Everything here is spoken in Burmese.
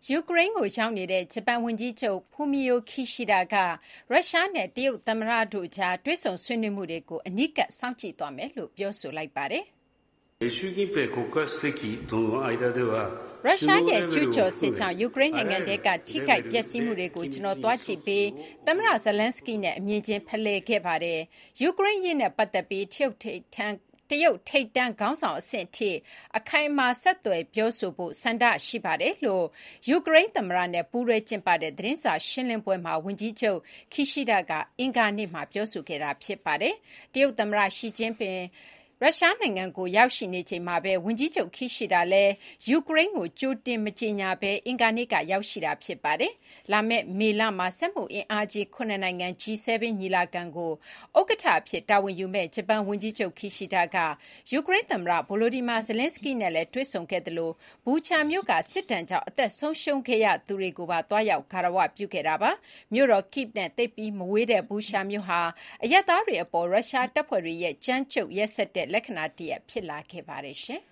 ယူကရိန်းကိုရောက်နေတဲ့ဂျပန်ဝန်ကြီးချုပ် Fumio Kishida ကရုရှားနဲ့တရုတ်သမ္မတတို့ကြားတွေ့ဆုံဆွေးနွေးမှုတွေကိုအနီးကပ်စောင့်ကြည့်သွားမယ်လို့ပြောဆိုလိုက်ပါတယ်။ရုရှားရဲ့ကျူးကျော်စစ်ကြောင့်ယူကရိန်းနိုင်ငံထဲကထိခိုက်ပျက်စီးမှုတွေကိုကျွန်တော်သွားကြည့်ပြီးသမ္မတ Zelensky နဲ့အမြင်ချင်းဖလှယ်ခဲ့ပါတယ်။ယူကရိန်းရေးနဲ့ပတ်သက်ပြီးတရုတ်ထိပ်တန်းခေါင်းဆောင်အဆင့်အထိအခိုင်အမာဆက်သွယ်ပြောဆိုဖို့ဆန္ဒရှိပါတယ်လို့ယူကရိန်းသမ္မတနဲ့ပူးတွဲကျင်းပတဲ့သတင်းစာရှင်းလင်းပွဲမှာဝန်ကြီးချုပ် Kishida ကအင်္ဂါနေ့မှာပြောဆိုခဲ့တာဖြစ်ပါတယ်။တရုတ်သမ္မတရှီကျင်းပင်ရုရှားနိုင်ငံကိုရောက်ရှိနေချိန်မှာပဲဝန်ကြီးချုပ် Kishida လည်းယူကရိန်းကိုကြိုတင်မကြေညာဘဲအင်္ဂါနေ့ကရောက်ရှိတာဖြစ်ပါတယ်။လာမယ့်မေလမှာစက်မှုအင်အားကြီး9နိုင်ငံ G7 ညီလာခံကိုဥက္ကဋ္ဌအဖြစ်တာဝန်ယူမဲ့ဂျပန်ဝန်ကြီးချုပ် Kishida ကယူကရိန်းသမ္မတ Volodymyr Zelensky နဲ့လည်းတွေ့ဆုံခဲ့သလိုဘူချာမြို့ကစစ်တမ်းကြောင့်အသက်ဆုံးရှုံးခဲ့ရသူတွေကိုပါတွားရောက်ဂါရဝပြုခဲ့တာပါ။မြို့တော် Kyiv နဲ့သိပ်ပြီးမဝေးတဲ့ဘူချာမြို့ဟာအရပ်သားတွေအပေါ်ရုရှားတပ်ဖွဲ့တွေရဲ့ကြမ်းကြုတ်ရက်စက်တဲ့လက္ခဏာတရပ်ဖြစ်လာခဲ့ပါတယ်ရှင်